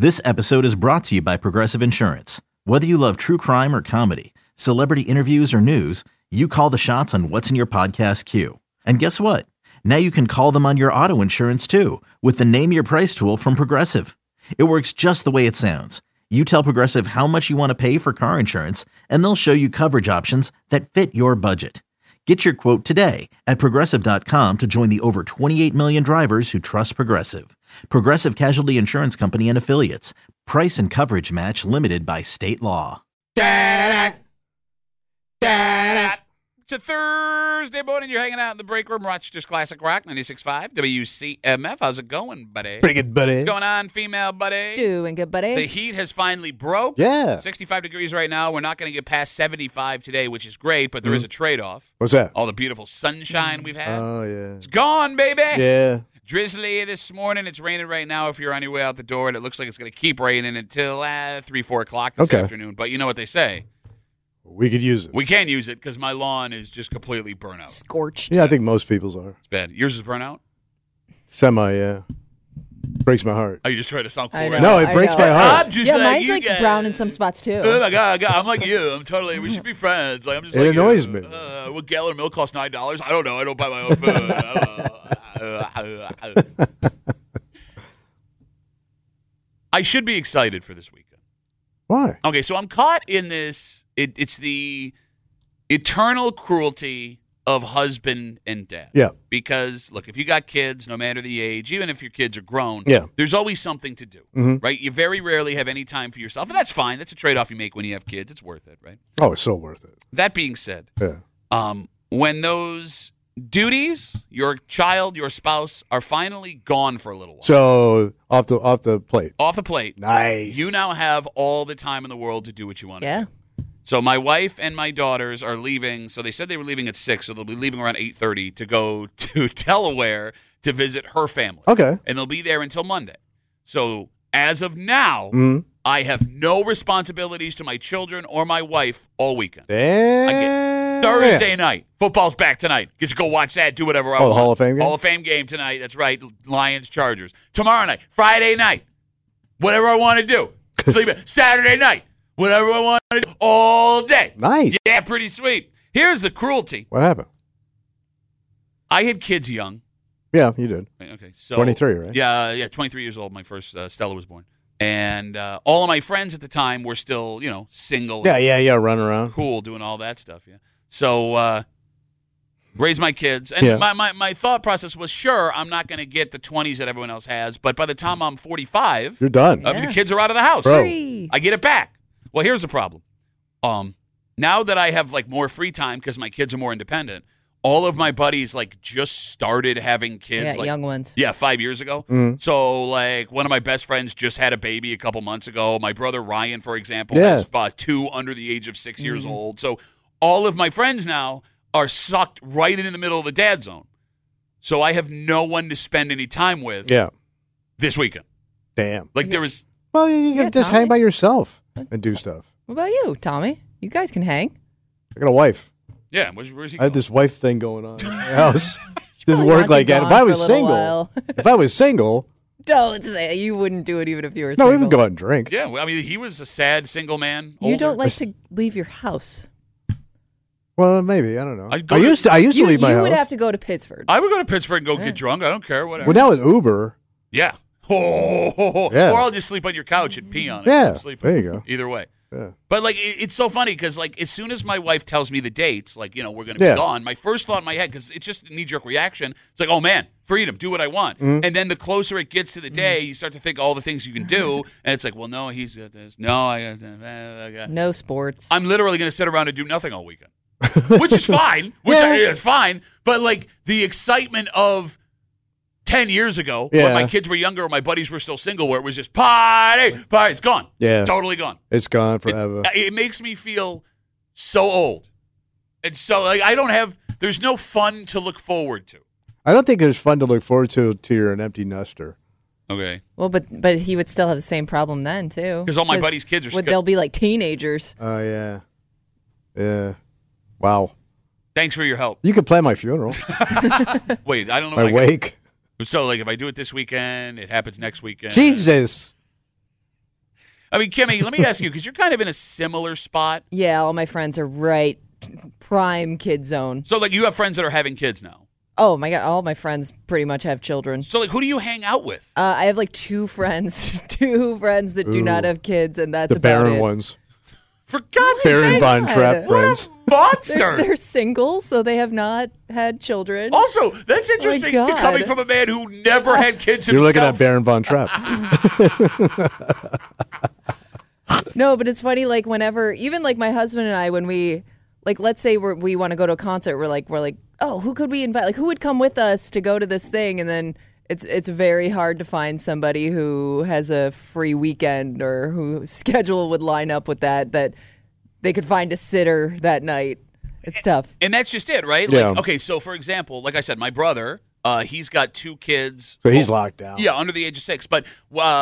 This episode is brought to you by Progressive Insurance. Whether you love true crime or comedy, celebrity interviews or news, you call the shots on what's in your podcast queue. And guess what? Now you can call them on your auto insurance too with the Name Your Price tool from Progressive. It works just the way it sounds. You tell Progressive how much you want to pay for car insurance, and they'll show you coverage options that fit your budget. Get your quote today at Progressive.com to join the over 28 million drivers who trust Progressive. Progressive Casualty Insurance Company and Affiliates. Price and coverage match limited by state law. Da-da-da. Da-da-da. It's a Thursday morning. You're hanging out in the break room. Rochester's Classic Rock, 96.5 WCMF. How's it going, buddy? Pretty good, buddy. What's going on, female buddy? Doing good, buddy. The heat has finally broke. Yeah. 65 degrees right now. We're not going to get past 75 today, which is great, but there is a trade-off. What's that? All the beautiful sunshine we've had. Oh, yeah. It's gone, baby. Yeah. Drizzly this morning. It's raining right now if you're on your way out the door, and it looks like it's going to keep raining until 3, 4 o'clock this afternoon. But you know what they say. We could use it. We can use it because my lawn is just completely burnt out. Scorched. Yeah, I think most people's are. It's bad. Yours is burnt out? Semi, yeah. Breaks my heart. Oh, you just trying to sound cool I right know. now? No, it breaks my heart. I'm just Yeah, like mine's you like guys. brown in some spots too. Oh my god, I'm like you. I'm totally. We should be friends. Like I'm just. It like annoys you. me. What gallon of milk costs $9? I don't know. I don't buy my own food. I should be excited for this weekend. Why? Okay, so I'm caught in this. It's the eternal cruelty of husband and dad. Yeah. Because, look, if you got kids, no matter the age, even if your kids are grown, Yeah. there's always something to do, right? You very rarely have any time for yourself, and that's fine. That's a trade-off you make when you have kids. It's worth it, right? Oh, it's so worth it. That being said, Yeah. when those duties, your child, your spouse, are finally gone for a little while, So, off the plate. off the plate, Nice. you now have all the time in the world to do what you want to Yeah. do. So my wife and my daughters are leaving. So they said they were leaving at 6, so they'll be leaving around 8:30 to go to Delaware to visit her family. Okay. And they'll be there until Monday. So as of now, I have no responsibilities to my children or my wife all weekend. Damn. Thursday night, football's back tonight. Get to go watch that, do whatever I Oh, want. the Hall of Fame game? Hall of Fame game tonight. That's right, Lions, Chargers. Tomorrow night, Friday night, whatever I want to do. Sleep in. Saturday night, whatever I want to do, all day. Nice. Yeah, pretty sweet. Here's the cruelty. What happened? I had kids young. Yeah, you did. Okay, so 23, right? Yeah, 23 years old. My first Stella was born, and all of my friends at the time were still, single. Yeah, running around. Cool, doing all that stuff. Yeah. So raised my kids, and Yeah. my thought process was, sure, I'm not going to get the 20s that everyone else has, but by the time I'm 45, You're done. Yeah. the kids are out of the house. Bro. Free. I get it back. Well, here's the problem. Now that I have more free time because my kids are more independent, all of my buddies just started having kids. Yeah, young ones. Yeah, 5 years ago. So one of my best friends just had a baby a couple months ago. My brother Ryan, for example, has 2 under the age of 6 years old. So all of my friends now are sucked right in the middle of the dad zone. So I have no one to spend any time with this weekend. Damn. There was... Well, you can just Tommy. hang by yourself and do stuff. What about you, Tommy? You guys can hang. I got a wife. Yeah, where's he I had going? this wife thing going on in my house. Didn't Probably work want like you that. If gone I for was a little single, while. if I was single, Don't say you wouldn't do it even if you were no, single. we would go out and drink. Yeah, well, I mean, he was a sad single man. You older. don't like to leave your house. Well, maybe I don't know. I'd go I to- used to leave my You house. would have to go to Pittsford. I would go to Pittsburgh and go get drunk. I don't care, whatever. Well, now with Uber, Yeah. Yeah. Or I'll just sleep on your couch and pee on it. Yeah, Sleep there you go. Either way. Yeah. But it's so funny because as soon as my wife tells me the dates, we're going to be Yeah. gone, my first thought in my head, because it's just a knee-jerk reaction, it's like, oh man, freedom, do what I want. Mm-hmm. And then the closer it gets to the day, you start to think all the things you can do, and it's like, well, no, he's got this. No, I got that. I got... No sports. I'm literally going to sit around and do nothing all weekend, which is fine. It's fine. But the excitement of 10 years ago, when Yeah. my kids were younger, or my buddies were still single, where it was just party, it's gone. Yeah. Totally gone. it's gone forever. It makes me feel so old. And so I don't have, there's no fun to look forward to. I don't think there's fun to look forward to till you're an empty nester. Okay. well, but he would still have the same problem then too. 'Cause all my buddies' kids are they'll be like teenagers. Oh yeah. Wow. Thanks for your help. You could plan my funeral, Wait, I don't know. my wake. So if I do it this weekend, it happens next weekend. Jesus. I mean, Kimmy, let me ask you, because you're kind of in a similar spot. Yeah, all my friends are right prime kid zone. So, like, you have friends that are having kids now. Oh my God, all my friends pretty much have children. So, like, who do you hang out with? I have like two friends that do not have kids, and that's The about barren it. ones. For God's Baron sake, Von Trapp friends. monster. They're single, so they have not had children. Also, that's interesting God. coming from a man who never had kids himself. You're looking at Baron Von Trapp. No, but it's funny. Like whenever, even like my husband and I, when we like, let's say we want to go to a concert, we're like, oh, who could we invite? Like, who would come with us to go to this thing? And then it's very hard to find somebody who has a free weekend or whose schedule would line up with that they could find a sitter that night. It's tough. And that's just it, right? Yeah. Like, okay, so for example, like I said, my brother, he's got 2 kids. So he's locked down. Yeah, under the age of 6. But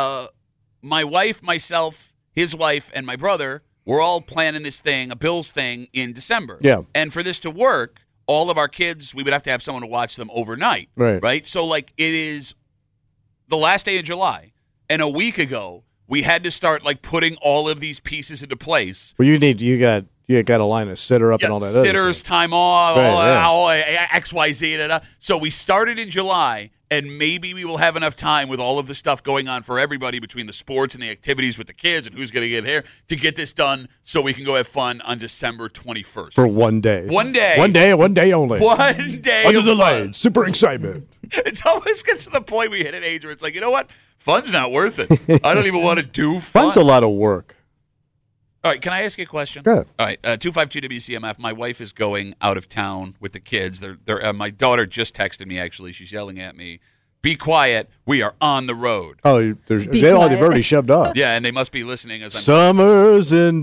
my wife, myself, his wife, and my brother, we're all planning this thing, a Bills thing, in December. Yeah. And for this to work, all of our kids, we would have to have someone to watch them overnight. Right. So, like, it is the last day of July. And a week ago, we had to start, like, putting all of these pieces into place. Well, you got to line a sitter up and all that other sitters, stuff. time off, Right, all XYZ. Da, da. So we started in July, and maybe we will have enough time with all of the stuff going on for everybody between the sports and the activities with the kids and who's going to get here to get this done so we can go have fun on December 21st. For one day. One day. One day only. One day. Under of the fun. lights. Super excitement. It always gets to the point we hit an age where it's like, you know what? Fun's not worth it. I don't even want to do fun. Fun's a lot of work. All right, can I ask you a question? Go ahead. All right, 252-WCMF. My wife is going out of town with the kids. My daughter just texted me, actually. She's yelling at me, be quiet. We are on the road. Oh, they've already shoved off. Yeah, and they must be listening as I'm Summers in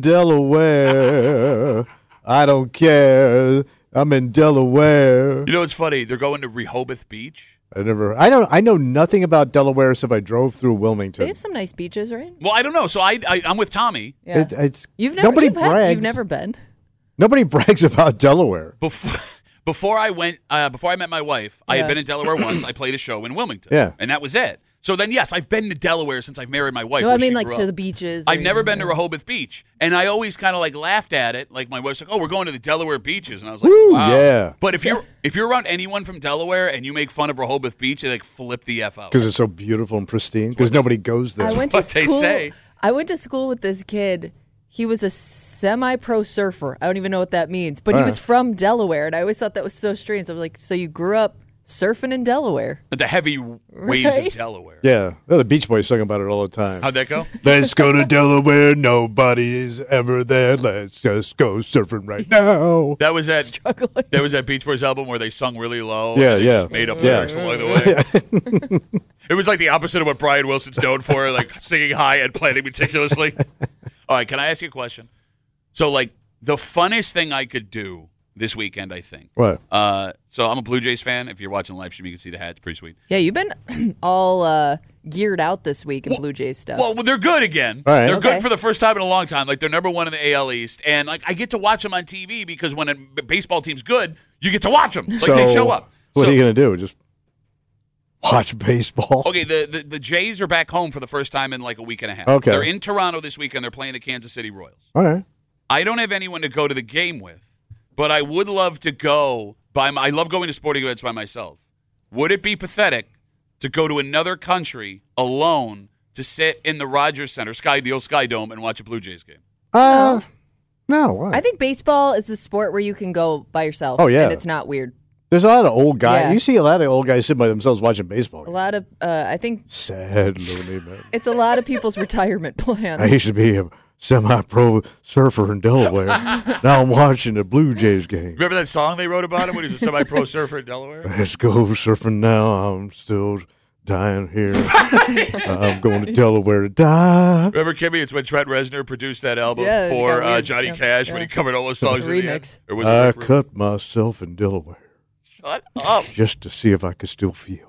Delaware. I don't care. I'm in Delaware. You know what's funny? They're going to Rehoboth Beach. I know nothing about Delaware except I drove through Wilmington. They have some nice beaches, right? Well, I don't know. So I'm with Tommy. Yeah. Nobody brags. You've never been. Nobody brags about Delaware. Before I met my wife, I had been in Delaware once. I played a show in Wilmington. Yeah. And that was it. So then, yes, I've been to Delaware since I've married my wife. No, where I mean she like grew to up. the beaches. I've never been to Rehoboth Beach. And I always kind of like laughed at it. Like my wife's like, oh, we're going to the Delaware beaches. And I was like, Woo, wow. yeah. But if you're around anyone from Delaware and you make fun of Rehoboth Beach, they like flip the F out. Because it's so beautiful and pristine. Because nobody goes there. I went to what they school. say. I went to school with this kid. He was a semi-pro surfer. I don't even know what that means, but he was from Delaware, and I always thought that was so strange. I was like, so you grew up surfing in Delaware? The heavy waves Right? of Delaware. Yeah. The Beach Boys sing about it all the time. How'd that go? Let's go to Delaware. Nobody is ever there. Let's just go surfing right now. That was that. Struggling. That was that Beach Boys album where they sung really low. Yeah, and they yeah. just made up Yeah. lyrics along the way. It was like the opposite of what Brian Wilson's known for, like singing high and planning meticulously. All right, can I ask you a question? So, like, the funnest thing I could do this weekend, I think. What? So I'm a Blue Jays fan. If you're watching the live stream, you can see the hat. It's pretty sweet. Yeah, you've been all geared out this week in Blue Jays stuff. Well, they're good again. All right. They're Okay. good for the first time in a long time. Like, they're number one in the AL East. And, like, I get to watch them on TV because when a baseball team's good, you get to watch them. Like, they show up. What are you going to do? Just watch baseball? Okay, the Jays are back home for the first time in like a week and a half. Okay. They're in Toronto this weekend. They're playing the Kansas City Royals. All right. I don't have anyone to go to the game with, but I would love to go I love going to sporting events by myself. Would it be pathetic to go to another country alone to sit in the Rogers Center, the old Sky Dome, and watch a Blue Jays game? No. Why? I think baseball is the sport where you can go by yourself. Oh, yeah. And it's not weird. There's a lot of old guys. Yeah. You see a lot of old guys sitting by themselves watching baseball. A lot of, I think Sad, lonely man. it's a lot of people's retirement plan. I used to be a semi-pro surfer in Delaware. Now I'm watching the Blue Jays game. Remember that song they wrote about him when he was a semi-pro surfer in Delaware? Let's go surfing now. I'm still dying here. I'm going to Delaware to die. Remember, Kimmy? It's when Trent Reznor produced that album Yeah, for it got weird. Johnny Yeah, Cash yeah. when he covered all those songs. The at the end. remix. Or was it I Rick Rubin? cut myself in Delaware Shut up. just to see if I could still feel.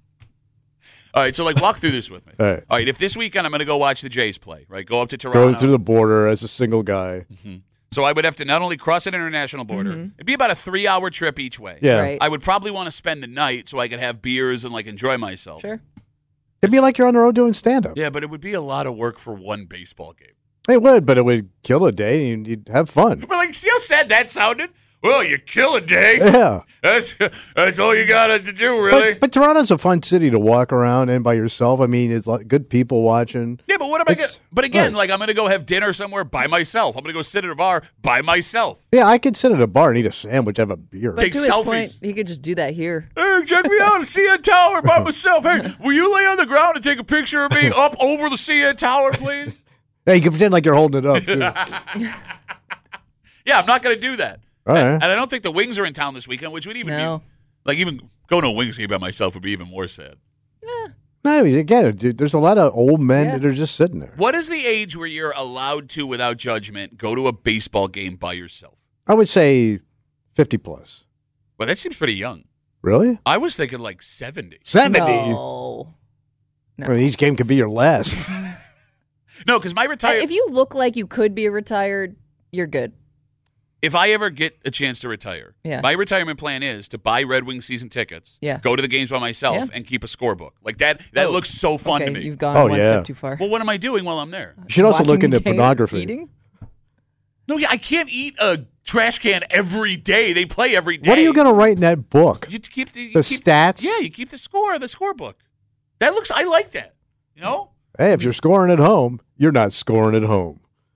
All right, so like walk through this with me. All right. All right, if this weekend I'm going to go watch the Jays play, right? Go up to Toronto. Going through the border as a single guy. So I would have to not only cross an international border, it'd be about a 3-hour trip each way. Yeah. Right. I would probably want to spend the night so I could have beers and like enjoy myself. Sure. It'd be like you're on the road doing stand-up. Yeah, but it would be a lot of work for one baseball game. It would, but it would kill a day and you'd have fun. But like, see how sad that sounded? Well, you kill a day. Yeah. That's all you got to do, really. But Toronto's a fun city to walk around in by yourself. I mean, it's like good people watching. Yeah, but what am I going to... But again, like, I'm going to go have dinner somewhere by myself. I'm going to go sit at a bar by myself. Yeah, I could sit at a bar and eat a sandwich, have a beer. But Take to his selfies. point, he could just do that here. Hey, check me out at CN Tower by myself. Hey, will you lay on the ground and take a picture of me up over the CN Tower, please? Yeah, you can pretend like you're holding it up, too. Yeah, I'm not going to do that. All right. And I don't think the Wings are in town this weekend, which would even be... Like, even going to a Wings game by myself would be even more sad. No, again, dude, there's a lot of old men that are just sitting there. What is the age where you're allowed to, without judgment, go to a baseball game by yourself? I would say 50 plus. Well, that seems pretty young. Really? I was thinking like 70. 70? No. I mean, each game could be your last. No, because my retirement... If you look like you could be retired, you're good. If I ever get a chance to retire, my retirement plan is to buy Red Wings season tickets, go to the games by myself, and keep a scorebook. Like that looks so fun to me. You've gone one step too far. Well, what am I doing while I'm there? You should also look Watching into pornography. Eating? No, I can't eat a trash can every day. They play every day. What are you going to write in that book? You keep the stats? Yeah, you keep the scorebook. That looks, I like that. You know? Hey, if you're scoring at home, you're not scoring at home.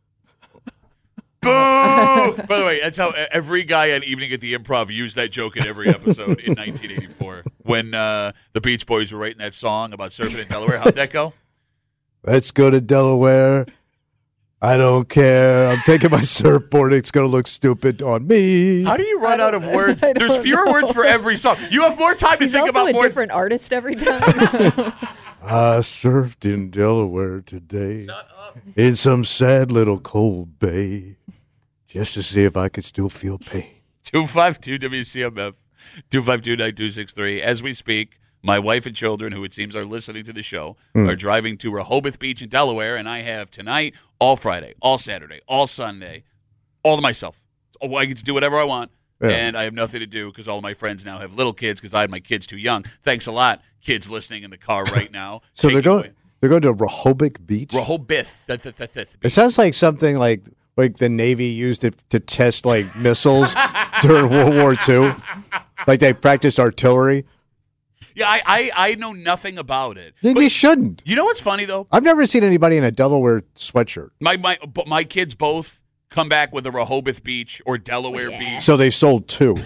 Boo! By the way, that's how every guy on Evening at the Improv used that joke in every episode in 1984 when the Beach Boys were writing that song about surfing in Delaware. How'd that go? Let's go to Delaware. I don't care. I'm taking my surfboard. It's going to look stupid on me. How do you run out of words? There's fewer words for every song. You have more time to think about He's more. also a different artist every time. I surfed in Delaware today in some sad little cold bay just to see if I could still feel pain. 252-WCMF, 252-9263. As we speak, my wife and children, who it seems are listening to the show, are driving to Rehoboth Beach in Delaware, and I have tonight, all Friday, all Saturday, all Sunday, all to myself. I get to do whatever I want, and I have nothing to do because all of my friends now have little kids because I had my kids too young. Thanks a lot, kids listening in the car right now. So they're going to Rehoboth Beach? Rehoboth. It sounds like something like the Navy used it to test like missiles during World War II. Like they practiced artillery. Yeah, I know nothing about it. Then you shouldn't. You know what's funny though? I've never seen anybody in a Delaware sweatshirt. My kids both come back with a Rehoboth Beach or Delaware Beach. So they sold two.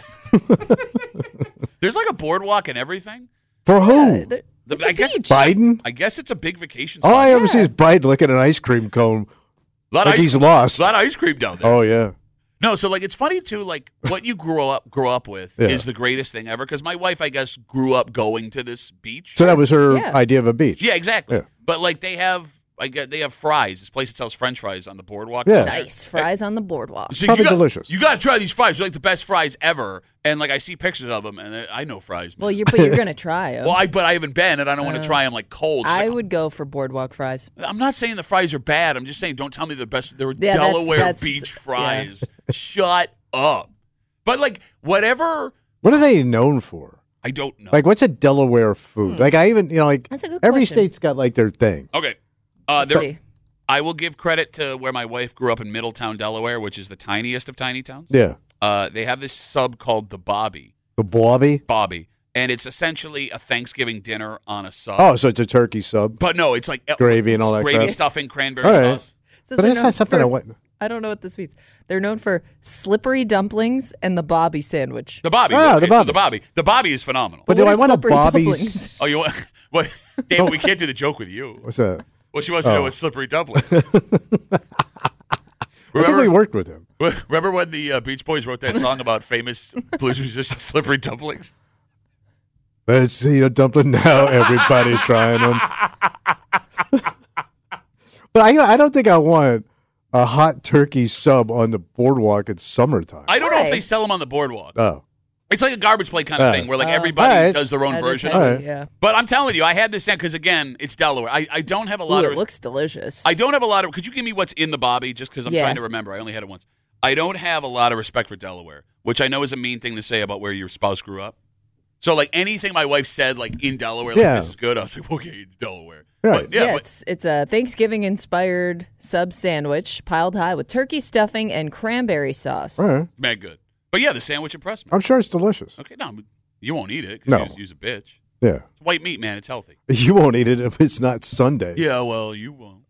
There's like a boardwalk and everything. For who? I guess Biden? I guess it's a big vacation spot. All I ever see is Biden looking at an ice cream cone. He's lost. A lot of ice cream down there. Oh, yeah. No, so like it's funny too. Like what you grow up with is the greatest thing ever. Because my wife, I guess, grew up going to this beach. So that was her idea of a beach. Yeah, exactly. Yeah. But like they have fries. This place that sells French fries on the boardwalk. Yeah. Nice fries on the boardwalk. So Probably delicious. You got to try these fries. They're like the best fries ever. And like I see pictures of them, and I know fries. Man. Well, you're gonna try them. Well, but I haven't been, and I don't want to try them like cold. I would go for boardwalk fries. I'm not saying the fries are bad. I'm just saying don't tell me they're best. They're Delaware beach fries. Yeah. Shut up. But like whatever. What are they known for? I don't know. Like what's a Delaware food? Like I even like that's a good every question. state's got like their thing. Okay. I will give credit to where my wife grew up in Middletown, Delaware, which is the tiniest of tiny towns. Yeah. They have this sub called the Bobby. The Bobby? Bobby. And it's essentially a Thanksgiving dinner on a sub. Oh, so it's a turkey sub. But no, it's like gravy and all that gravy, crap. stuffing, cranberry sauce. But that's not something I want. I don't know what this means. They're known for slippery dumplings and the Bobby sandwich. The Bobby. Oh, okay, the Bobby. So the Bobby. The Bobby is phenomenal. But do I want a slippery Bobby? dumplings? Oh, you want? What? Damn, we can't do the joke with you. What's that? Well, she wants to know what slippery dumpling. I think we worked with him. Remember when the Beach Boys wrote that song about famous blues musician slippery dumplings? Let's eat a dumpling now. Everybody's trying them. But I don't think I want a hot turkey sub on the boardwalk in summertime. I don't know if they sell them on the boardwalk. Oh. It's like a garbage plate kind of thing where like everybody does their own version. Right. Yeah. But I'm telling you, I had this because again, it's Delaware. I don't have a lot of. It looks delicious. I don't have a lot of. Could you give me what's in the Bobby? Just because I'm trying to remember. I only had it once. I don't have a lot of respect for Delaware, which I know is a mean thing to say about where your spouse grew up. So, like, anything my wife said, like, in Delaware, like, this is good, I was like, okay, it's Delaware. Right. But, it's a Thanksgiving-inspired sub sandwich piled high with turkey stuffing and cranberry sauce. Right. Mad good. But, yeah, the sandwich impressed me. I'm sure it's delicious. Okay, no, you won't eat it because you're a bitch. Yeah. It's white meat, man. It's healthy. You won't eat it if it's not Sunday. Yeah, well, you won't.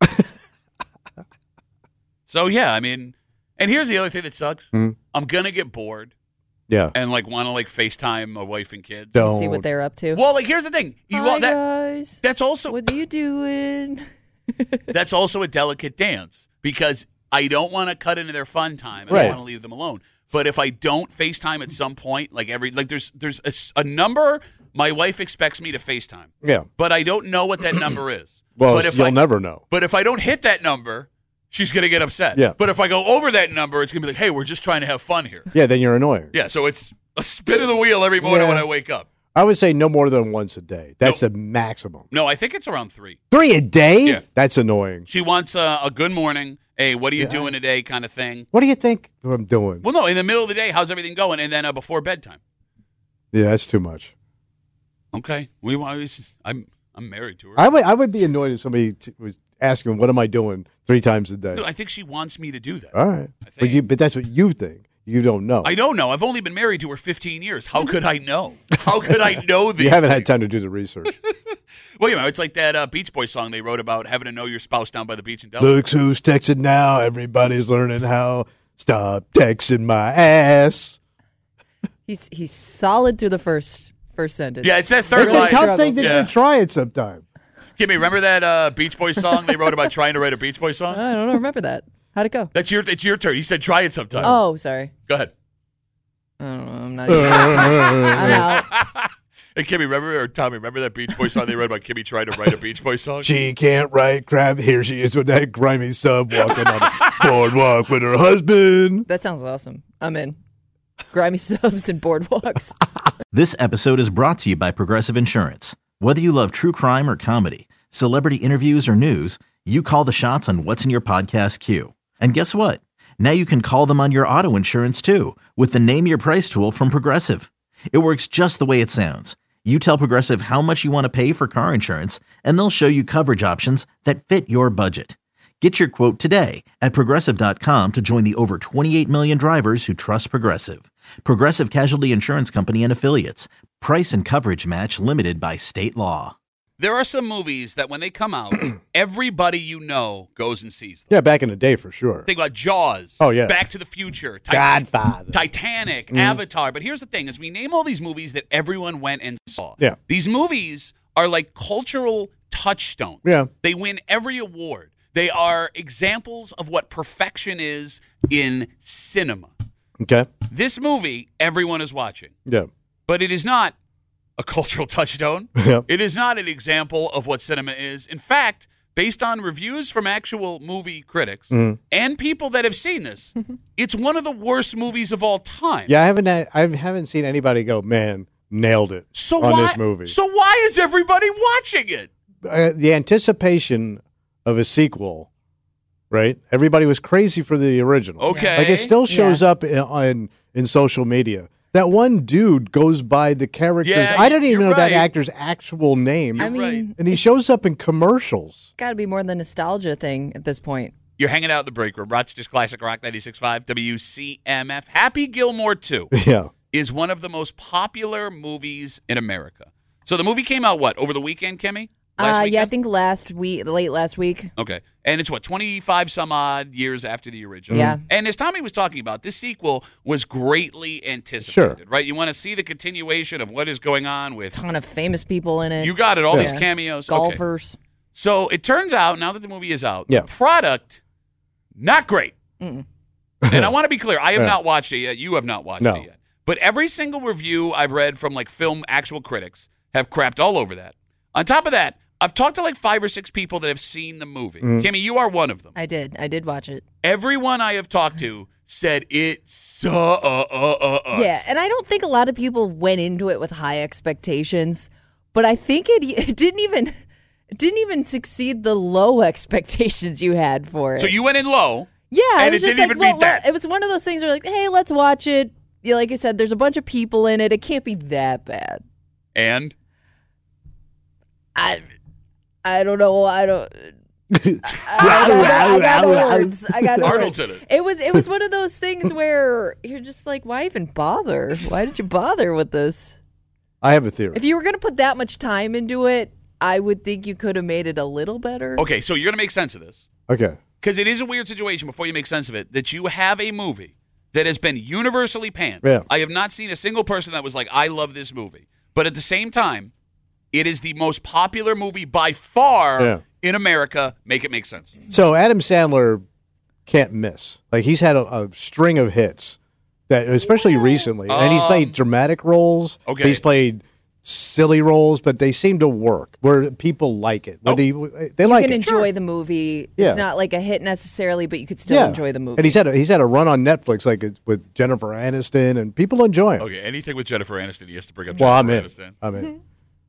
So, yeah, I mean, and here's the other thing that sucks. I'm going to get bored. Yeah. And, like, want to, like, FaceTime my wife and kids. Don't. See what they're up to. Well, like, here's the thing. Guys. That's also... What are you doing? That's also a delicate dance because I don't want to cut into their fun time and I want to leave them alone. But if I don't FaceTime at some point, like there's a number my wife expects me to FaceTime. Yeah. But I don't know what that number is. Well, but you'll never know. But if I don't hit that number, she's going to get upset. Yeah. But if I go over that number, it's going to be like, hey, we're just trying to have fun here. Yeah, then you're annoying. Yeah, so it's a spin of the wheel every morning when I wake up. I would say no more than once a day. That's the maximum. No, I think it's around 3. 3 a day? Yeah. That's annoying. She wants a good morning, hey, what are you doing today kind of thing. What do you think I'm doing? Well, no, in the middle of the day, how's everything going? And then before bedtime. Yeah, that's too much. Okay. I'm married to her. I would be annoyed if somebody was asking, what am I doing 3 times a day? No, I think she wants me to do that. All right. But that's what you think. You don't know. I don't know. I've only been married to her 15 years. How could I know? How could I know these You haven't things? had time to do the research. Well, it's like that Beach Boys song they wrote about having to know your spouse down by the beach in Delaware. Look who's texting now. Everybody's learning how. Stop texting my ass. He's solid through the first sentence. Yeah, it's that third line. It's a tough thing to try it sometime. Kimmy, remember that Beach Boys song they wrote about trying to write a Beach Boys song? I don't remember that. How'd it go? It's your turn. He said try it sometime. Oh, sorry. Go ahead. I don't know. I'm not even I'm out. Hey, Kimmy, remember that Beach Boys song they wrote about Kimmy trying to write a Beach Boys song? She can't write crap. Here she is with that grimy sub walking on the boardwalk with her husband. That sounds awesome. I'm in. Grimy subs and boardwalks. This episode is brought to you by Progressive Insurance. Whether you love true crime or comedy, celebrity interviews or news, you call the shots on what's in your podcast queue. And guess what? Now you can call them on your auto insurance too with the Name Your Price tool from Progressive. It works just the way it sounds. You tell Progressive how much you want to pay for car insurance, and they'll show you coverage options that fit your budget. Get your quote today at Progressive.com to join the over 28 million drivers who trust Progressive. Progressive Casualty Insurance Company and Affiliates. Price and coverage match limited by state law. There are some movies that when they come out, everybody you know goes and sees them. Yeah, back in the day for sure. Think about Jaws. Oh, yeah. Back to the Future. Godfather. Titanic. Avatar. But here's the thing, as we name all these movies that everyone went and saw. Yeah. These movies are like cultural touchstones. Yeah. They win every award. They are examples of what perfection is in cinema. Okay. This movie, everyone is watching. Yeah. But it is not a cultural touchstone. Yep. It is not an example of what cinema is. In fact, based on reviews from actual movie critics and people that have seen this, it's one of the worst movies of all time. Yeah, I haven't seen anybody go, man, nailed it this movie. So why is everybody watching it? The anticipation of a sequel, right? Everybody was crazy for the original. Okay. Like it still shows up in social media. That one dude goes by the characters. Yeah, I don't even know you're that right. actor's actual name. I mean, right. And he shows up in commercials. Got to be more than a nostalgia thing at this point. You're hanging out in the break room. Rochester's Classic Rock 96.5 WCMF. Happy Gilmore 2 Yeah. is one of the most popular movies in America. So the movie came out, over the weekend, Kimmy? Last weekend? Yeah, I think late last week. Okay. And it's 25 some odd years after the original. Yeah. And as Tommy was talking about, this sequel was greatly anticipated, Sure. right? You want to see the continuation of what is going on with. Ton of famous people in it. You got it, all these cameos. Okay. Golfers. So it turns out, now that the movie is out, Yeah. the product, not great. And I want to be clear, I have not watched it yet. You have not watched it yet. But every single review I've read from film actual critics have crapped all over that. On top of that, I've talked to 5 or 6 people that have seen the movie. Kimmy, you are one of them. I did watch it. Everyone I have talked to said it sucks. Yeah, and I don't think a lot of people went into it with high expectations, but I think it didn't even succeed the low expectations you had for it. So you went in low. Yeah, and was it just didn't even beat that. It was one of those things where hey, let's watch it. Yeah, like I said, there's a bunch of people in it. It can't be that bad. And? I don't know. I got no words. Arnold's in it. It was one of those things where you're just like, why even bother? Why did you bother with this? I have a theory. If you were going to put that much time into it, I would think you could have made it a little better. Okay, so you're going to make sense of this. Okay. Because it is a weird situation, before you make sense of it, that you have a movie that has been universally panned. Yeah. I have not seen a single person that was like, I love this movie. But at the same time, it is the most popular movie by far in America. Make it make sense. So Adam Sandler can't miss. Like, he's had a string of hits, that, especially recently. And he's played dramatic roles. Okay. He's played silly roles, but they seem to work where people like it. Where they like it. You can enjoy the movie. It's not like a hit necessarily, but you could still enjoy the movie. And he's had a run on Netflix, like with Jennifer Aniston, and people enjoy it. Okay, anything with Jennifer Aniston, he has to bring up Jennifer Aniston. I'm in.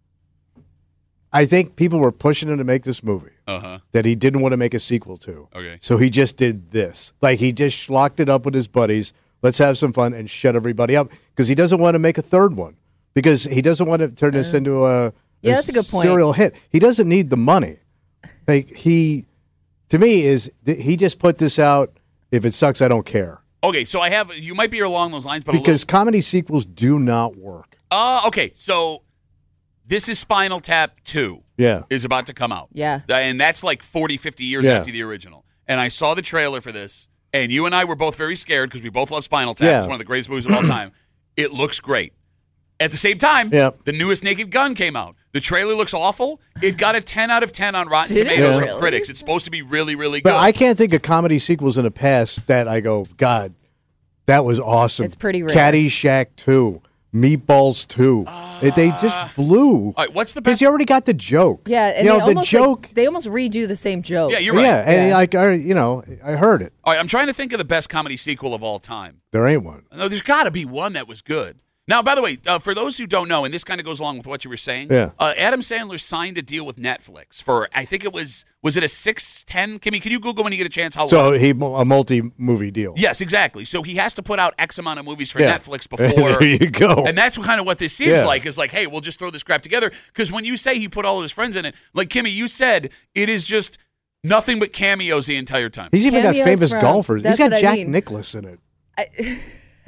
I think people were pushing him to make this movie that he didn't want to make a sequel to. Okay. So he just did this. Like, he just schlocked it up with his buddies. Let's have some fun and shut everybody up, because he doesn't want to make a third one, because he doesn't want to turn this into a that's a good point. serial hit. He doesn't need the money. Like, he just put this out. If it sucks, I don't care. Okay, so you might be along those lines, but because comedy sequels do not work. Okay, so this is Spinal Tap 2 is about to come out. Yeah. And that's like 40, 50 years after the original. And I saw the trailer for this, and you and I were both very scared because we both love Spinal Tap. It's one of the greatest movies of all time. It looks great. At the same time, the newest Naked Gun came out. The trailer looks awful. It got a 10 out of 10 on Rotten Tomatoes from critics. It's supposed to be really, really good. But I can't think of comedy sequels in the past that I go, God, that was awesome. It's pretty rare. Caddyshack 2. Meatballs 2. They just blew. All right, what's the best? Because you already got the joke. Yeah, and they almost redo the same joke. Yeah, you're right. Yeah, and I heard it. All right, I'm trying to think of the best comedy sequel of all time. There ain't one. No, there's got to be one that was good. Now, by the way, for those who don't know, and this kind of goes along with what you were saying, Adam Sandler signed a deal with Netflix for, I think it was it a 6-10? Kimmy, can you Google when you get a chance? A multi-movie deal. Yes, exactly. So he has to put out X amount of movies for Netflix before. There you go. And that's kind of what this seems like, is like, hey, we'll just throw this crap together. Because when you say he put all of his friends in it, like Kimmy, you said, it is just nothing but cameos the entire time. He's even got famous golfers. He's got Jack mean. Nicklaus in it.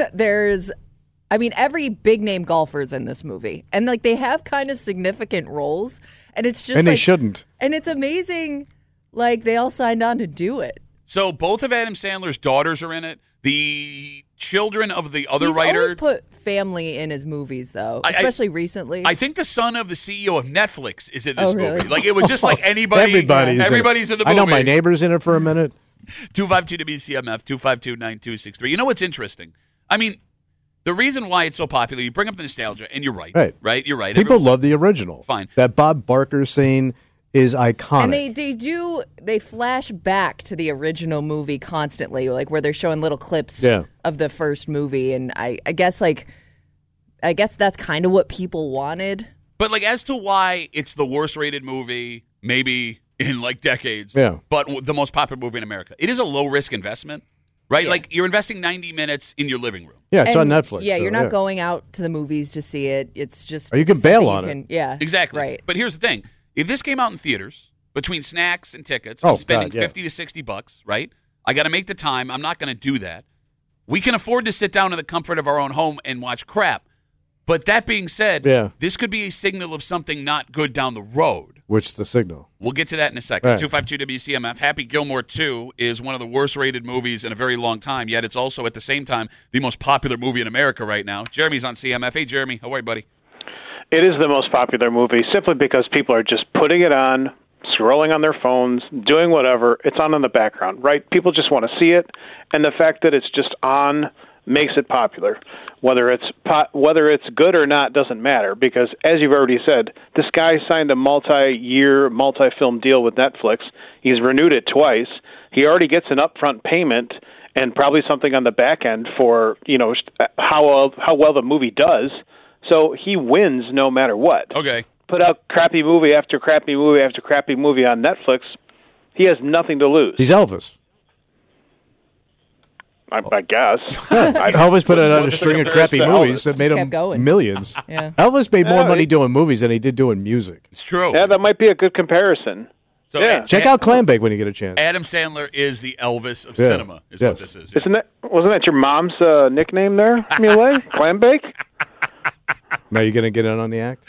Every big name golfer's in this movie, and like they have kind of significant roles, and it's just they shouldn't. And it's amazing, like they all signed on to do it. So both of Adam Sandler's daughters are in it. The children of the other He's writer. He's always put family in his movies, though, especially recently. I think the son of the CEO of Netflix is in this movie. Like, it was just like anybody. Everybody's in the movie. I know my neighbor's in it for a minute. 252-WCMF, 252-9263. You know what's interesting? I mean, the reason why it's so popular, you bring up the nostalgia, and you're right. Right? You're right. People love the original. Fine. That Bob Barker scene is iconic. And they flash back to the original movie constantly, like where they're showing little clips of the first movie, and I guess that's kind of what people wanted. But like, as to why it's the worst rated movie maybe in like decades, but the most popular movie in America, it is a low risk investment. Right? Yeah. Like, you're investing 90 minutes in your living room. Yeah, it's on Netflix. Yeah, you're not going out to the movies to see it. It's just... Or you can bail on it. Yeah. Exactly. Right. But here's the thing. If this came out in theaters, between snacks and tickets, I'm spending $50 to $60, right? I got to make the time. I'm not going to do that. We can afford to sit down in the comfort of our own home and watch crap. But that being said, this could be a signal of something not good down the road. Which is the signal? We'll get to that in a second. Right. 252-WCMF. Happy Gilmore 2 is one of the worst-rated movies in a very long time, yet it's also, at the same time, the most popular movie in America right now. Jeremy's on CMF. Hey, Jeremy. How are you, buddy? It is the most popular movie simply because people are just putting it on, scrolling on their phones, doing whatever. It's on in the background, right? People just want to see it, and the fact that it's just on makes it popular. Whether it's good or not doesn't matter, because as you've already said, this guy signed a multi-year, multi-film deal with Netflix. He's renewed it twice. He already gets an upfront payment and probably something on the back end for how well the movie does. So he wins no matter what. Okay. Put out crappy movie after crappy movie after crappy movie on Netflix. He has nothing to lose. He's Elvis. I guess. Elvis put it on a string of crappy movies that made him millions. Yeah. Elvis made more money doing movies than he did doing music. It's true. Yeah, that might be a good comparison. So check out Clambake when you get a chance. Adam Sandler is the Elvis of cinema, what this is. Yeah. Wasn't that your mom's nickname there, Mule? Clambake? Now you going to get in on the act?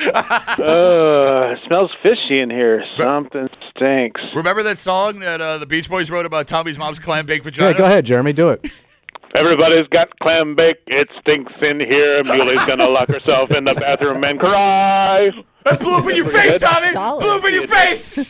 It smells fishy in here. Something stinks. Remember that song that the Beach Boys wrote about Tommy's mom's clam-baked vagina? Yeah, go ahead, Jeremy. Do it. Everybody's got clambake. It stinks in here. Mule's going to lock herself in the bathroom and cry. I blew up in your face, Tommy! Solid. Blew up in your face!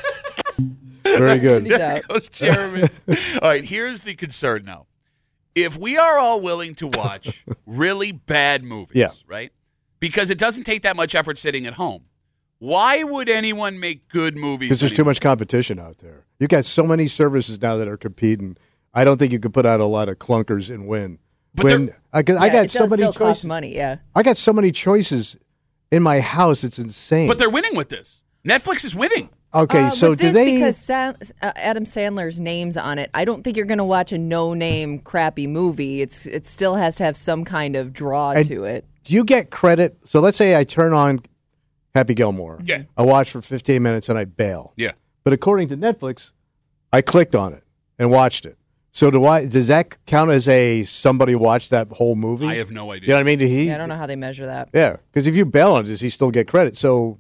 Very good. There goes Jeremy. All right, here's the concern now. If we are all willing to watch really bad movies, right? Because it doesn't take that much effort sitting at home. Why would anyone make good movies? Because there's too much competition out there. You've got so many services now that are competing. I don't think you could put out a lot of clunkers and win. But I got so many still choices. cost money, yeah. I got so many choices in my house. It's insane. But they're winning with this. Netflix is winning. Okay, so with do this, they? Because Adam Sandler's name's on it, I don't think you're going to watch a no-name crappy movie. It still has to have some kind of draw to it. Do you get credit? So let's say I turn on Happy Gilmore. Yeah. I watch for 15 minutes and I bail. Yeah. But according to Netflix, I clicked on it and watched it. So does that count as somebody watched that whole movie? I have no idea. You know what I mean? I don't know how they measure that. Yeah, because if you bail on it, does he still get credit? So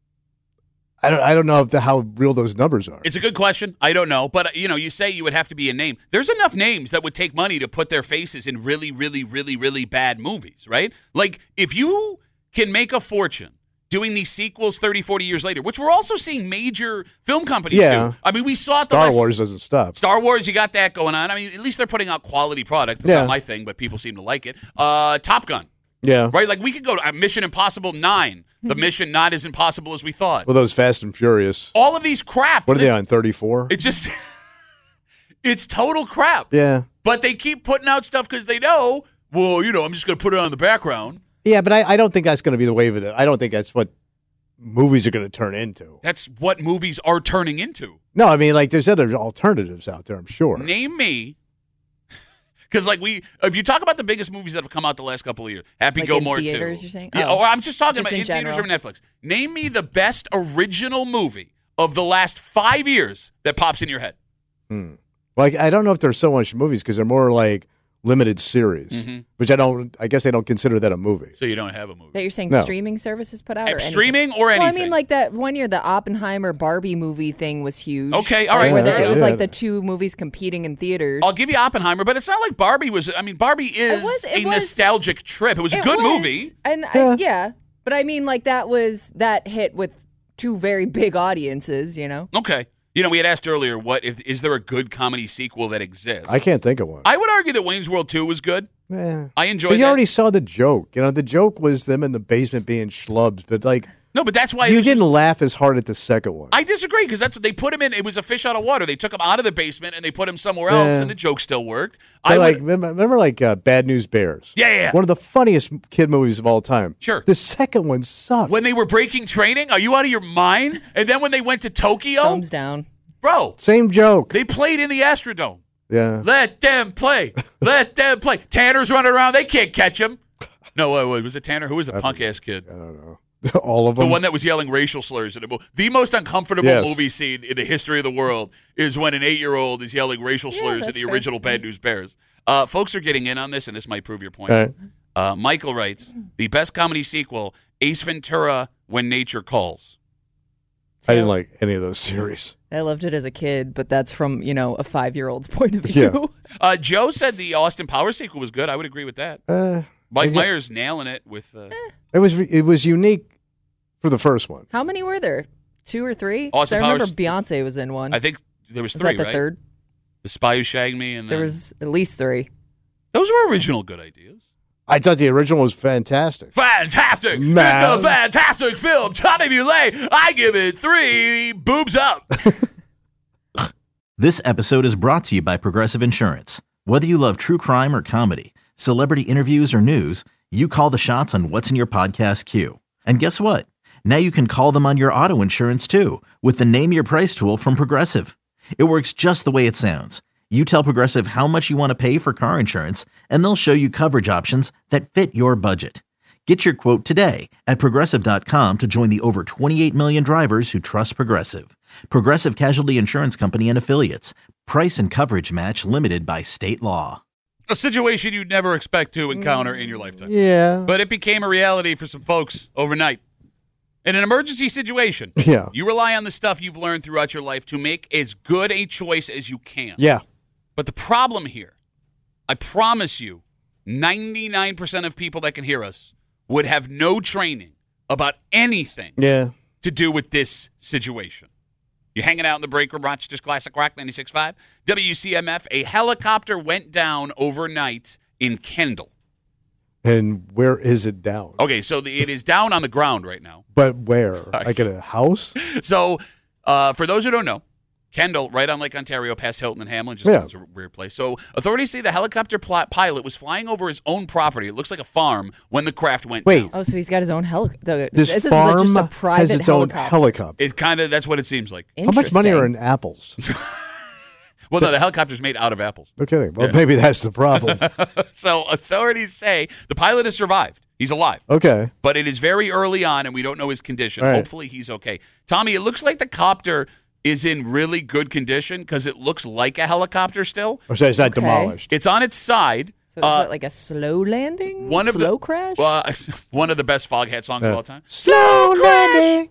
I don't know how real those numbers are. It's a good question. I don't know. But, you say you would have to be a name. There's enough names that would take money to put their faces in really, really, really, really bad movies, right? Like, if you can make a fortune doing these sequels 30, 40 years later, which we're also seeing major film companies do. I mean, we saw it. Star Wars doesn't stop. Star Wars, you got that going on. I mean, at least they're putting out quality product. It's not my thing, but people seem to like it. Top Gun. Yeah. Right? Like, we could go to Mission Impossible 9. The mission not as impossible as we thought. Well, those Fast and Furious. All of these crap. What are they on, 34? It's just, it's total crap. Yeah. But they keep putting out stuff because they know, well, I'm just going to put it on the background. Yeah, but I don't think that's going to be the wave of it. I don't think that's what movies are going to turn into. That's what movies are turning into. No, I mean, like, there's other alternatives out there, I'm sure. Name me. Because, if you talk about the biggest movies that have come out the last couple of years, Happy Gilmore 2. In theaters, you're saying? Yeah, or I'm just talking Just about in general. theaters or Netflix. Name me the best original movie of the last 5 years that pops in your head. Like, I don't know if they're so much movies because they're more like limited series, which I guess they don't consider that a movie. So you don't have a movie. That you're saying No. streaming services put out? Or Streaming anything? or anything? Well, I mean, like that one year, the Oppenheimer Barbie movie thing was huge. Okay, all right. Where Yeah, it was yeah. like the two movies competing in theaters. I'll give you Oppenheimer, but it's not like Barbie was. I mean, Barbie is It a was- nostalgic trip. It was a good movie. And but I mean, like that hit with two very big audiences, Okay. We had asked earlier, is there a good comedy sequel that exists? I can't think of one. I would argue that Wayne's World 2 was good. Yeah. I enjoyed But you that. already saw the joke. The joke was them in the basement being schlubs, but No, but that's why you this didn't was- laugh as hard at the second one. I disagree because they put him in. It was a fish out of water. They took him out of the basement and they put him somewhere else, Yeah. and the joke still worked. But remember Bad News Bears? Yeah. One of the funniest kid movies of all time. Sure. The second one sucked. When they were breaking training, are you out of your mind? And then when they went to Tokyo, Thumbs down. bro, Same joke. they played in the Astrodome. Yeah. Let them play. Let them play. Tanner's running around. They can't catch him. No, was it Tanner? Who was the punk-ass kid? I don't know. All of them. The one that was yelling racial slurs. The most uncomfortable movie scene in the history of the world is when an 8-year-old is yelling racial slurs in that's the fair. original Bad News Bears. Folks are getting in on this, and this might prove your point. All right. Michael writes, the best comedy sequel, Ace Ventura, When Nature Calls. I didn't like any of those series. I loved it as a kid, but that's from, a 5-year-old's point of view. Yeah. Joe said the Austin Powers sequel was good. I would agree with that. Mike Myers nailing it with... It was unique for the first one. How many were there? 2 or 3? Austin I remember Powers- Beyonce was in one. I think there was was 3, that the right? third? The Spy Who Shagged Me. And There then- was at least 3. Those were original good ideas. I thought the original was fantastic. Fantastic! Man. It's a fantastic film. Tommy Muley, I give it 3 boobs up. This episode is brought to you by Progressive Insurance. Whether you love true crime or comedy, celebrity interviews or news, you call the shots on what's in your podcast queue. And guess what? Now you can call them on your auto insurance too with the Name Your Price tool from Progressive. It works just the way it sounds. You tell Progressive how much you want to pay for car insurance, and they'll show you coverage options that fit your budget. Get your quote today at Progressive.com to join the over 28 million drivers who trust Progressive. Progressive Casualty Insurance Company and Affiliates. Price and coverage match limited by state law. A situation you'd never expect to encounter in your lifetime. Yeah. But it became a reality for some folks overnight. In an emergency situation, you rely on the stuff you've learned throughout your life to make as good a choice as you can. Yeah. But the problem here, I promise you, 99% of people that can hear us would have no training about anything to do with this situation. You're hanging out in the break room, Rochester's Classic Rock 96.5. WCMF, a helicopter went down overnight in Kendall. And where is it down? Okay, so it is down on the ground right now. But where? Right. Like at a house? So for those who don't know, Kendall, right on Lake Ontario, past Hilton and Hamlin, just a weird place. So authorities say the helicopter pilot was flying over his own property. It looks like a farm when the craft went down. Oh, so he's got his own helicopter. This farm just a private has its helicopter. own helicopter. It kind of, that's what it seems like. How much money are in apples? Well, no, the helicopter's made out of apples. No kidding. Well, maybe that's the problem. So authorities say the pilot has survived. He's alive. Okay. But it is very early on, and we don't know his condition. Right. Hopefully he's okay. Tommy, it looks like the copter is in really good condition because it looks like a helicopter still. Or so it's not demolished. It's on its side. So is it like a slow landing? Slow crash? One of the best Foghat songs of all time. Slow landing.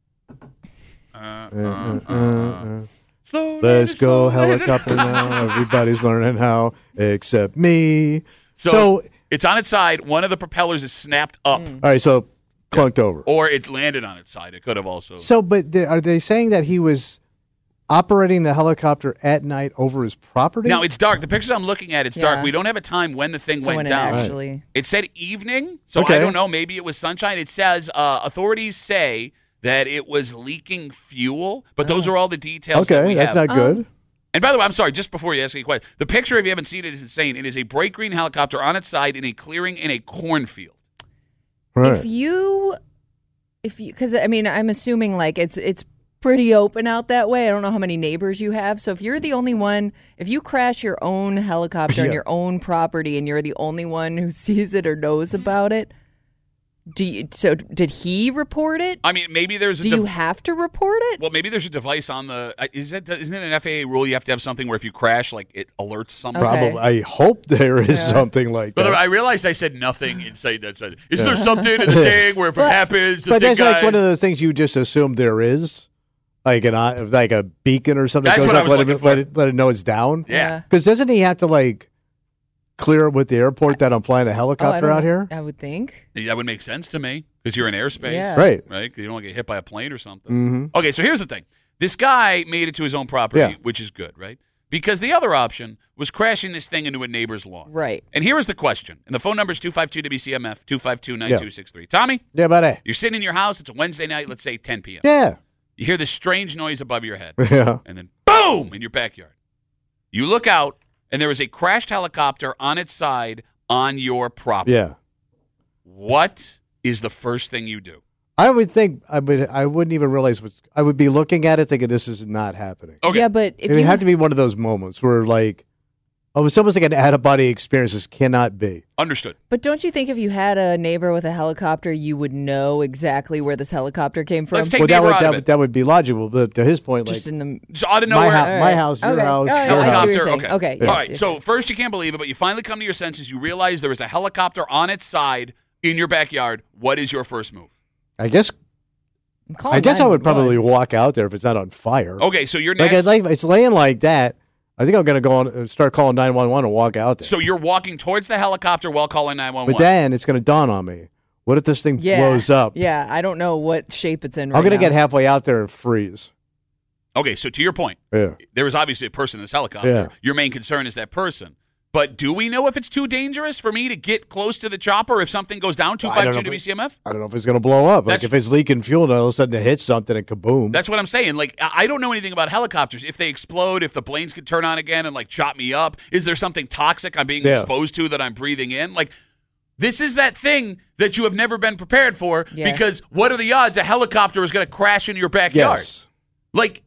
Slow Let's go landing. helicopter now. Everybody's learning how except me. So it's on its side. One of the propellers is snapped up. All right, so clunked over. Or it landed on its side. It could have also. So, but are they saying that he was operating the helicopter at night over his property? Now, it's dark. The pictures I'm looking at, it's dark. We don't have a time when the thing went down. Actually. It said evening, so I don't know. Maybe it was sunshine. It says authorities say that it was leaking fuel, but those are all the details that we have. Okay, that's not good. And by the way, I'm sorry, just before you ask me a question, the picture, if you haven't seen it, is insane. It is a bright green helicopter on its side in a clearing in a cornfield. Right. If you, because I mean, I'm assuming like it's pretty open out that way. I don't know how many neighbors you have. So if you're the only one, if you crash your own helicopter on your own property and you're the only one who sees it or knows about it, did he report it? I mean, maybe there's Do you have to report it? Well, maybe there's a device on the. Isn't it an FAA rule? You have to have something where if you crash, like it alerts something. Okay. Probably. I hope there is something like that. But I realized I said nothing inside that said. Is there something in the thing where if it happens, the but thing that's like one of those things you just assume there is, like a beacon or something That's goes what I up, was looking for. let it know it's down. Yeah. Because doesn't he have to like clear it with the airport that I'm flying a helicopter out here? I would think. That would make sense to me because you're in airspace. Yeah. Right. Right? You don't want to get hit by a plane or something. Mm-hmm. Okay, so here's the thing. This guy made it to his own property, which is good, right? Because the other option was crashing this thing into a neighbor's lawn. Right. And here is the question. And the phone number is 252-WCMF, 252-9263. Tommy? Yeah, buddy. You're sitting in your house. It's a Wednesday night, let's say 10 p.m. Yeah. You hear this strange noise above your head. Yeah. And then boom, in your backyard. You look out, and there is a crashed helicopter on its side on your property. Yeah. What is the first thing you do? I would think I wouldn't even realize I would be looking at it thinking this is not happening. Okay. Yeah, but if It would you have to be one of those moments where like, it's almost like an out-of-body experience. This cannot be. Understood. But don't you think if you had a neighbor with a helicopter, you would know exactly where this helicopter came from? Let's take Well, neighbor out of it. that would be logical, but to his point, Just like in the Just out of my, nowhere. my house, your Okay. house, Oh, yeah, your I see what house. you're Helicopter. saying. Okay. Okay, yes, All right. yes, So yes. first you can't believe it, but you finally come to your senses. You realize there is a helicopter on its side in your backyard. What is your first move? I guess I would probably walk out there if it's not on fire. Okay, so you're Like it's laying like that. I think I'm going to go on and start calling 911 and walk out there. So you're walking towards the helicopter while calling 911. But then it's going to dawn on me. What if this thing blows up? Yeah, I don't know what shape it's in I'm going to now. get halfway out there and freeze. Okay, so to your point, there was obviously a person in this helicopter. Yeah. Your main concern is that person. But do we know if it's too dangerous for me to get close to the chopper if something goes down 252 WCMF? I don't know if it's going to blow up. Like if it's leaking fuel and all of a sudden it hits something and kaboom. That's what I'm saying. Like, I don't know anything about helicopters. If they explode, if the planes could turn on again and, like, chop me up, is there something toxic I'm being exposed to that I'm breathing in? Like, this is that thing that you have never been prepared for because what are the odds a helicopter is going to crash into your backyard? Yes. Like,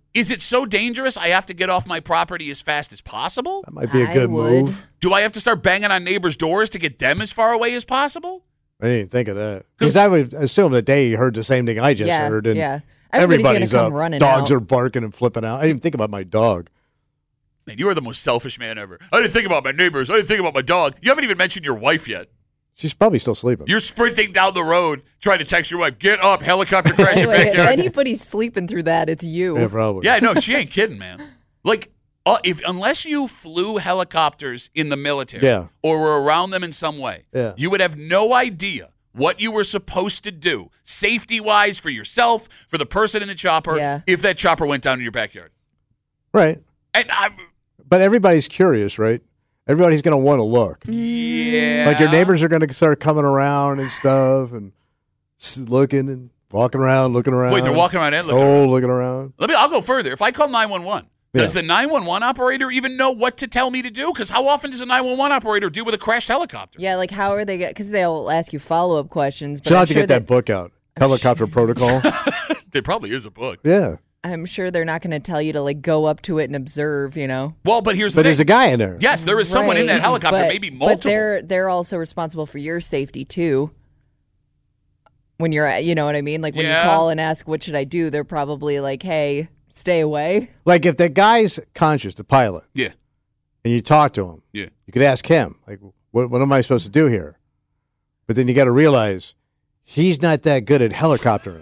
Is it so dangerous I have to get off my property as fast as possible? That might be a good move. Do I have to start banging on neighbors' doors to get them as far away as possible? I didn't think of that. Because I would assume that they heard the same thing I just heard. And everybody's gonna come running dogs out. are barking and flipping out. I didn't even think about my dog. Man, you are the most selfish man ever. I didn't think about my neighbors. I didn't think about my dog. You haven't even mentioned your wife yet. She's probably still sleeping. You're sprinting down the road trying to text your wife, get up, helicopter crash your If backyard. anybody's sleeping through that, it's you. Yeah, probably. Yeah, no, she ain't kidding, man. Like, unless you flew helicopters in the military or were around them in some way, you would have no idea what you were supposed to do, safety-wise, for yourself, for the person in the chopper, if that chopper went down in your backyard. Right. But everybody's curious, right? Everybody's going to want to look. Yeah. Like your neighbors are going to start coming around and stuff and looking and walking around, looking around. Wait, they're walking around and looking around. Looking around. I'll go further. If I call 911, does the 911 operator even know what to tell me to do? Because how often does a 911 operator deal with a crashed helicopter? Yeah, like how are they? Because they'll ask you follow-up questions. But You'll have to get that book out. Helicopter Protocol. There probably is a book. Yeah. I'm sure they're not going to tell you to like go up to it and observe, you know. Well, but here's the thing. There's a guy in there. Yes, there is someone in that helicopter, maybe multiple. But they're also responsible for your safety too. When you're, you know what I mean? Like when you call and ask, what should I do? They're probably like, hey, stay away. Like if the guy's conscious, the pilot. Yeah. And you talk to him. Yeah. You could ask him, like, what am I supposed to do here? But then you got to realize he's not that good at helicoptering.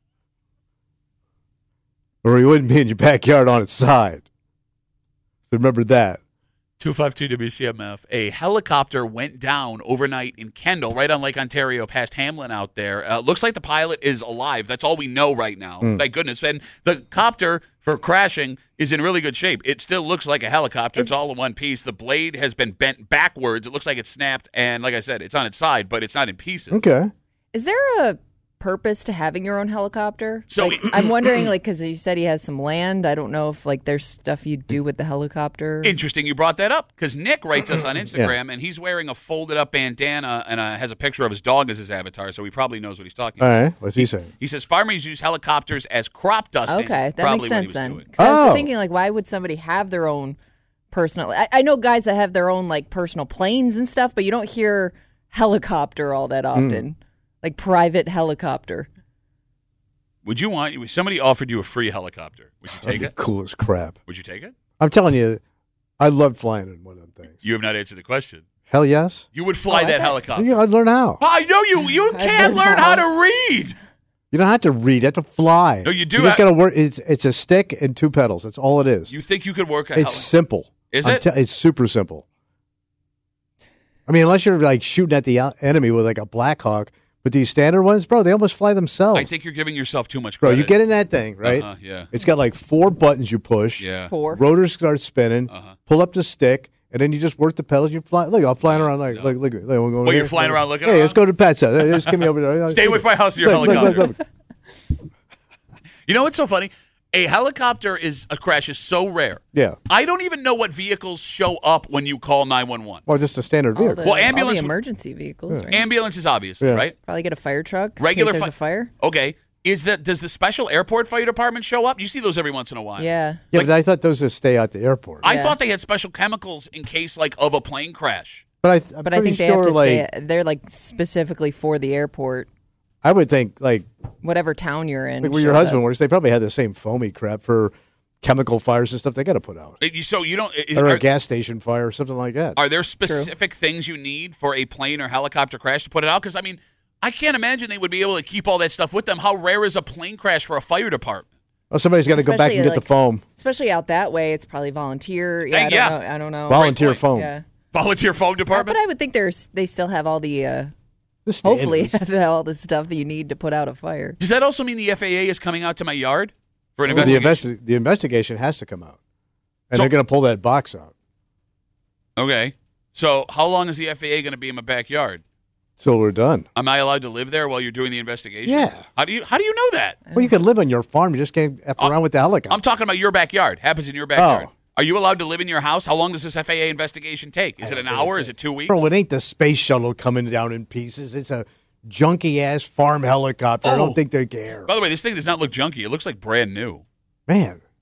Or he wouldn't be in your backyard on its side. Remember that. 252 WCMF. A helicopter went down overnight in Kendall, right on Lake Ontario, past Hamlin out there. Looks like the pilot is alive. That's all we know right now. Thank goodness. And the copter, for crashing, is in really good shape. It still looks like a helicopter. It's all in one piece. The blade has been bent backwards. It looks like it's snapped. And like I said, it's on its side, but it's not in pieces. Okay. Is there a purpose to having your own helicopter? So like, I'm wondering, like, because you said he has some land. I don't know if like there's stuff you do with the helicopter. Interesting you brought that up, because Nick writes us on Instagram, and he's wearing a folded-up bandana and has a picture of his dog as his avatar, so he probably knows what he's talking about. All right. What's he saying? He says farmers use helicopters as crop dusting. Okay, that probably makes sense then. doing. 'Cause I was thinking, like, why would somebody have their own personal? I know guys that have their own like personal planes and stuff, but you don't hear helicopter all that often, like private helicopter. Would you want, if somebody offered you a free helicopter, would you take it? Cool as crap. Would you take it? I'm telling you, I love flying in one of them things. You have not answered the question. Hell yes. You would fly that helicopter. Yeah, I'd learn how. I know you. You can't learn how to read. You don't have to read. You have to fly. No, you do. You just got to work. It's a stick and two pedals. That's all it is. You think you could work a It's helicopter? simple. Is it? It's super simple. I mean, unless you're like shooting at the enemy with like a Black Hawk, but these standard ones, bro, they almost fly themselves. I think you're giving yourself too much Bro, credit. you get in that thing, right? Yeah. It's got like 4 buttons you push. Yeah. 4. Rotors start spinning. Pull up the stick, and then you just work the pedals. You fly. Look, I'm flying around like look. We're going Well, here. you're flying around looking Hey, around? let's go to Pat's house. Hey, just give me over there. Stay with my house in your helicopter. You know what's so funny? A helicopter crash is so rare. Yeah. I don't even know what vehicles show up when you call 911. Well, just a standard vehicle. Well, ambulance- all the emergency vehicles, right? Ambulance is obvious, Yeah. right? Probably get a fire truck. Regular in case there's a fire. Okay. Does the special airport fire department show up? You see those every once in a while. Yeah. Yeah, but I thought those just stay at the airport. I thought they had special chemicals in case of a plane crash. But But I think they have to stay. They're like specifically for the airport, I would think like whatever town you're in. where your shows husband up. works, they probably had the same foamy crap for chemical fires and stuff they got to put out. So you don't. Or a gas station fire or something like that. Are there specific things you need for a plane or helicopter crash to put it out? Because, I mean, I can't imagine they would be able to keep all that stuff with them. How rare is a plane crash for a fire department? Well, somebody's got to go back and get the foam. Especially out that way, it's probably volunteer. Hey, I don't know. Volunteer foam. Yeah. Volunteer foam department? But I would think they still have all the The hopefully standards. have all the stuff that you need to put out a fire. Does that also mean the FAA is coming out to my yard for an Well, investigation? the investigation has to come out. And So- they're going to pull that box out. Okay. So how long is the FAA going to be in my backyard? So we're done. Am I allowed to live there while you're doing the investigation? Yeah. How do you know that? Well, you can live on your farm. You just can't F around with the helicopter. I'm talking about your backyard. Happens in your backyard. Oh. Are you allowed to live in your house? How long does this FAA investigation take? Is it an hour? Is it 2 weeks? Bro, it ain't the space shuttle coming down in pieces. It's a junky-ass farm helicopter. I Oh. don't think they care. By the way, this thing does not look junky. It looks like brand new. Man,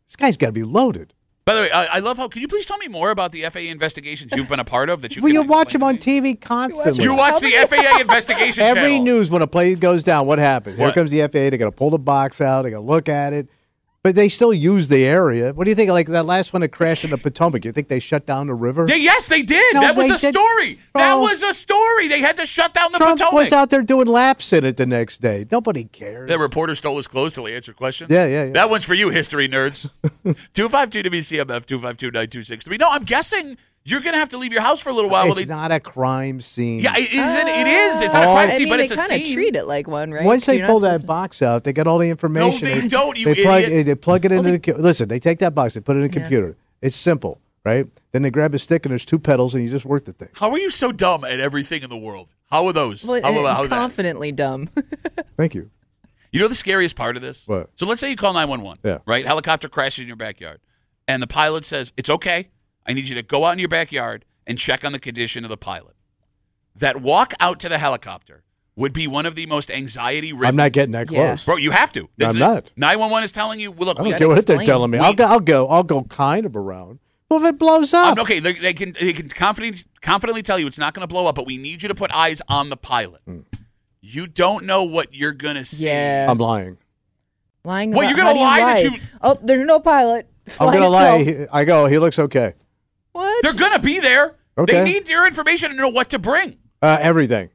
This guy's got to be loaded. By the way, I love how. Can you please tell me more about the FAA investigations you've been a part of? That you Well, you watch them on TV constantly. You watch the FAA investigation Every channel. news when a plane goes down, what happens? Here comes the FAA. They got to pull the box out. They got to look at it. But they still use the area. What do you think? Like that last one that crashed in the Potomac. You think they shut down the river? Yes, they did. No, that was they a did. story. Bro. That was a story. They had to shut down the Trump Potomac. was out there doing laps in it the next day. Nobody cares. That reporter stole his clothes till he answered questions. Yeah. That one's for you, history nerds. 252-WCMF, 252-9263. No, I'm guessing you're going to have to leave your house for a little while. It's not a crime scene. Yeah, it is. It's not a crime scene, but it's a scene. They kind of treat it like one, right? Once they You're pull not that supposed box out, they got all the information. No, they don't, you They plug it into the. Listen, they take that box, they put it in a computer. It's simple, right? Then they grab a stick and there's two pedals, and you just work the thing. How are you so dumb at everything in the world? How are those? Well, How confidently dumb. Thank you. You know the scariest part of this? What? So let's say you call 911, Yeah. right? Helicopter crashes in your backyard, and the pilot says, it's okay. I need you to go out in your backyard and check on the condition of the pilot. That walk out to the helicopter would be one of the most anxiety-ridden. I'm not getting that close. Yeah. Bro, you have to. I'm not. 911 is telling you, well, look, I we don't got care what they're explain. telling me. I'll go kind of around. Well, if it blows up, okay, they can confidently tell you it's not going to blow up, but we need you to put eyes on the pilot. You don't know what you're going to see. Yeah. I'm lying. Lying Well, about, you're gonna how do lie that lie? you- Oh, there's no pilot. I'm Flying gonna itself. lie. I go. He looks okay. What? They're going to be there. Okay. They need your information to know what to bring. Everything.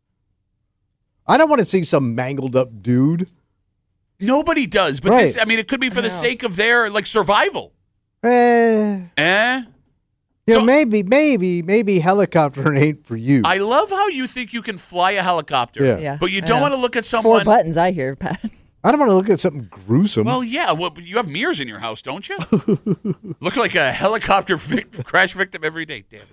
I don't want to see some mangled up dude. Nobody does, but Right. this, I mean, it could be for the know. sake of their survival. You So- know, maybe helicopter ain't for you. I love how you think you can fly a helicopter, Yeah. but you I don't know. want to look at 4 someone. buttons, I hear, Pat. I don't want to look at something gruesome. Well, yeah, well, you have mirrors in your house, don't you? Look like a helicopter crash victim every day. Damn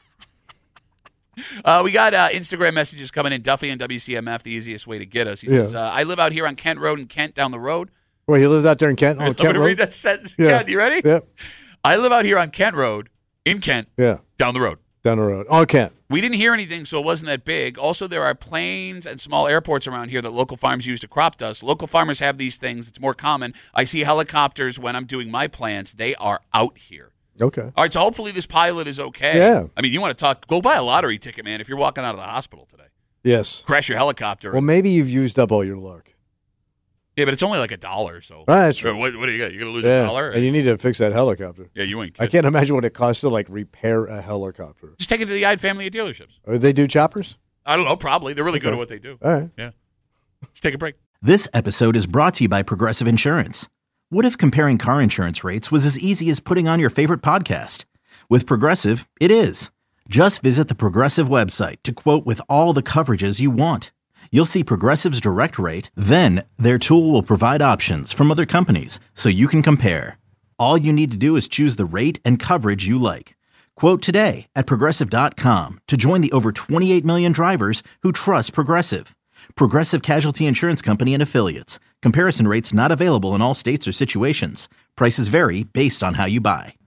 it. We got Instagram messages coming in. Duffy and WCMF, the easiest way to get us. He says, I live out here on Kent Road in Kent, down the road. Wait, he lives out there in Kent. I'm Kent going to Road? read that sentence. Yeah. Ken, you ready? Yep. I live out here on Kent Road in Kent, Yeah. down the road. Down the road. Oh, Kent. We didn't hear anything, so it wasn't that big. Also, there are planes and small airports around here that local farms use to crop dust. Local farmers have these things. It's more common. I see helicopters when I'm doing my plants. They are out here. Okay. All right, so hopefully this pilot is okay. Yeah. I mean, you want to talk, go buy a lottery ticket, man, if you're walking out of the hospital today. Yes. Crash your helicopter. Well, maybe you've used up all your luck. Yeah, but it's only like $1, so. That's true. What do you got? You're going to lose Yeah. $1? And you need to fix that helicopter. Yeah, you ain't I kidding. can't imagine what it costs to repair a helicopter. Just take it to the Ide family of dealerships. They do choppers? I don't know, probably. They're really good at what they do. All right. Yeah. Let's take a break. This episode is brought to you by Progressive Insurance. What if comparing car insurance rates was as easy as putting on your favorite podcast? With Progressive, it is. Just visit the Progressive website to quote with all the coverages you want. You'll see Progressive's direct rate, then their tool will provide options from other companies so you can compare. All you need to do is choose the rate and coverage you like. Quote today at Progressive.com to join the over 28 million drivers who trust Progressive. Progressive Casualty Insurance Company and Affiliates. Comparison rates not available in all states or situations. Prices vary based on how you buy.